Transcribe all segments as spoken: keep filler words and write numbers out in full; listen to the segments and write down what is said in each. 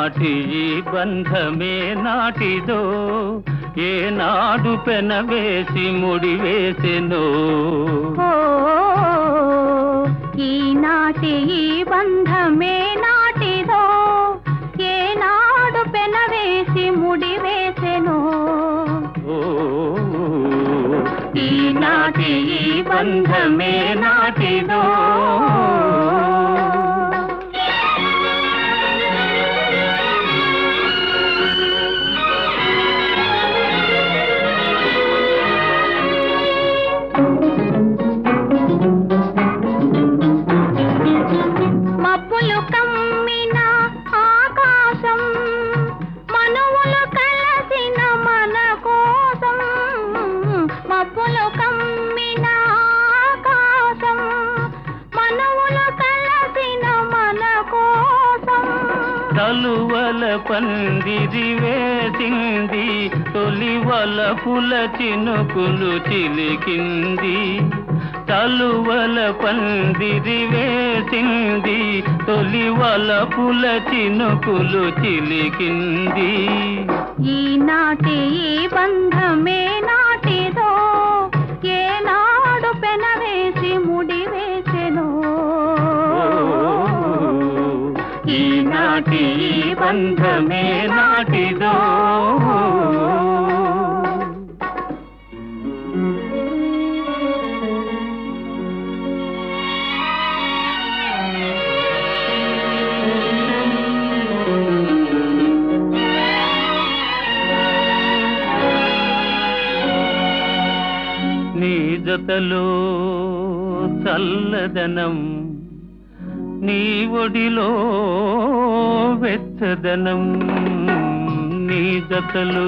ఈనాటి ఈ బంధమే నాటిదో ఏనాడు పెనవేసి ముడివేసెనో. ఈనాటి ఈ బంధమే నాటిదో ఏనాడు పెనవేసి ముడివేసెనో. ఈనాటి ఈ బంధమే నాటిదో. మబ్బులు కమ్మిన ఆకాశం మనువులు కలసిన మన కోసం. మబ్బులు కమ్మిన ఆకాశం మనువులు కలసిన మన కోసం. తలువల పందిరి వేసింది తొలి వలపుల చినుకులు చిలికింది. తలువల పందిరి వేసింది తొలి వలపుల చినుకులు చిలికింది. ఈనాటి ఈ బంధమే నాటిదో ఏనాడు పెనవేసి ముడివేసెనో. ఈనాటి ఈ బంధమే నాటిదో. నీ జతలో చల్లదనం నీ ఒడిలో వెచ్చదనం. నీ జతలో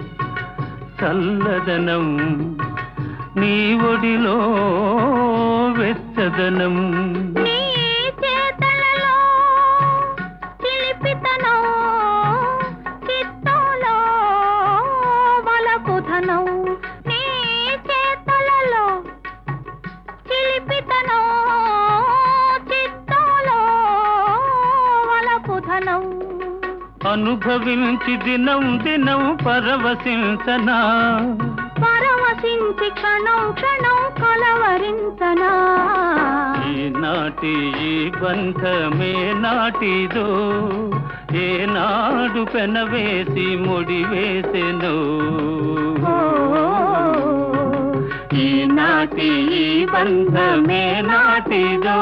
చల్లదనం నీ ఒడిలో వెచ్చదనం. నీ చేతలలో చిలిపితనం చిత్తంలో వలపుధనం. నీ చేతలలో చిలిపితనం చిత్తంలో వలపుధనం. అనుభవించి దినం దినం పరవశించనా పరవశించి క్షణం క్షణం కలవరించనా. ఈనాటి ఈ బంధమే నాటిదో ఏనాడు పెనవేసి ముడివేసెనో. ఈనాటి ఈ బంధమే నాటిదో.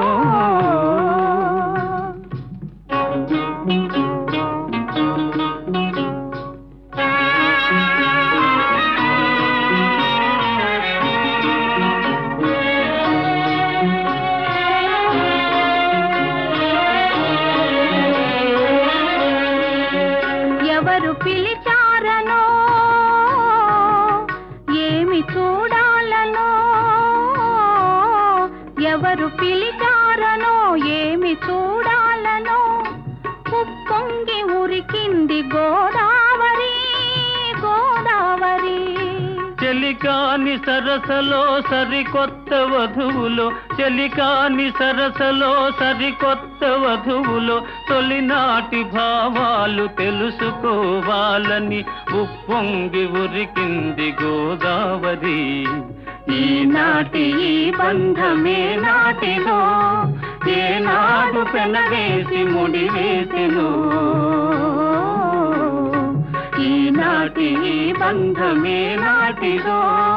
ఎవరు పిలిచారనో ఏమి చూడాలనో. ఎవరు పిలిచారనో ఏమి చూడాలనో. ఉప్పొంగి ఉరికింది గోదావరి గోదావరి. చెలికాని సరసలో సరికొత్త వధువులో చెలికాని సరసలో సరికొత్త వధువులో తొలినాటి భావాలు తెలుసుకోవాలని ఉప్పొంగి ఉరికింది గోదావరి. ఈనాటి ఈ బంధమే నాటిదో ఏనాడు పెనవేసి ముడివేసెనో. ఈనాటి ఈ బంధమే నాటిదో.